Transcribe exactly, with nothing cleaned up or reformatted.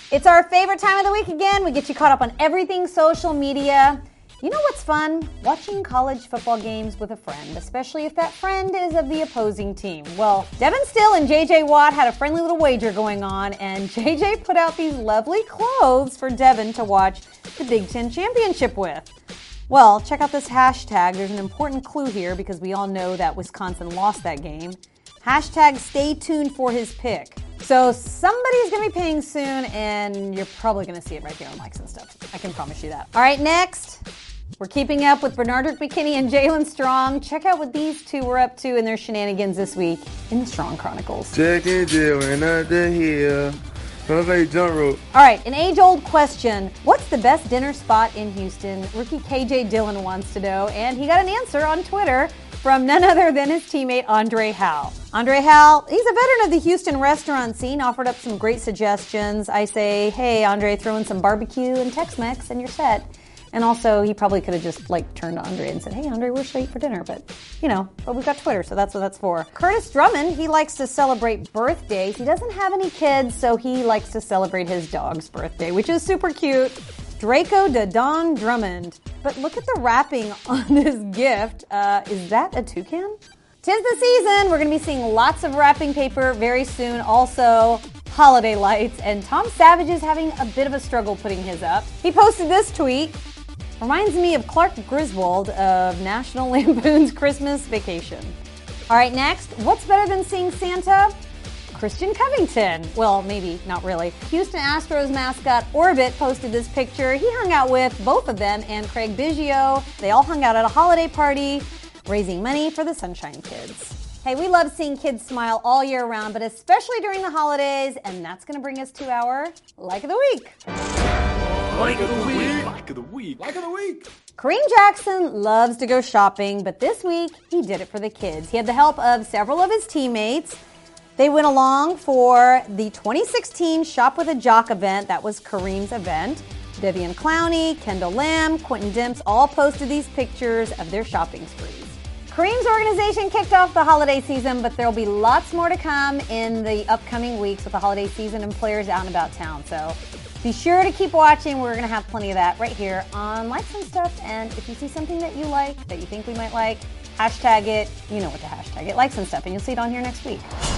It's our favorite time of the week again. We get you caught up on everything social media. You know what's fun? Watching college football games with a friend, especially if that friend is of the opposing team. Well, Devin Still and J J Watt had a friendly little wager going on, and J J put out these lovely clothes for Devin to watch the Big Ten Championship with. Well, check out this hashtag. There's an important clue here because we all know that Wisconsin lost that game. Hashtag stay tuned for his pick. So somebody's going to be paying soon, and you're probably going to see it right there on Likes and Stuff. I can promise you that. All right, next, we're keeping up with Bernardrick McKinney and Jalen Strong. Check out what these two were up to in their shenanigans this week in the Strong Chronicles. Check and Jalen out the hill. Sounds like jump rope. All right, an age-old question. What's the best dinner spot in Houston? Rookie K J Dillon wants to know, and he got an answer on Twitter from none other than his teammate Andre Hal. Andre Hal, he's a veteran of the Houston restaurant scene, offered up some great suggestions. I say, hey, Andre, throw in some barbecue and Tex-Mex and you're set. And also, he probably could have just like turned to Andre and said, hey, Andre, where should I eat for dinner? But, you know, but we've got Twitter, so that's what that's for. Curtis Drummond, he likes to celebrate birthdays. He doesn't have any kids, so he likes to celebrate his dog's birthday, which is super cute. Draco da Don Drummond. But look at the wrapping on this gift. Uh, is that a toucan? Tis the season. We're going to be seeing lots of wrapping paper very soon. Also, holiday lights. And Tom Savage is having a bit of a struggle putting his up. He posted this tweet. Reminds me of Clark Griswold of National Lampoon's Christmas Vacation. All right, next. What's better than seeing Santa? Christian Covington. Well, maybe, not really. Houston Astros mascot Orbit posted this picture. He hung out with both of them and Craig Biggio. They all hung out at a holiday party, raising money for the Sunshine Kids. Hey, we love seeing kids smile all year round, but especially during the holidays, and that's going to bring us to our Like of the Week. Like of the week. Like of the week. Like of the week. Kareem Jackson loves to go shopping, but this week he did it for the kids. He had the help of several of his teammates. They went along for the twenty sixteen Shop with a Jock event. That was Kareem's event. Devian Clowney, Kendall Lamb, Quentin Demps all posted these pictures of their shopping sprees. Kareem's organization kicked off the holiday season, but there'll be lots more to come in the upcoming weeks with the holiday season and players out and about town. So be sure to keep watching. We're going to have plenty of that right here on Likes and Stuff. And if you see something that you like, that you think we might like, hashtag it. You know what to hashtag it. Likes and Stuff. And you'll see it on here next week.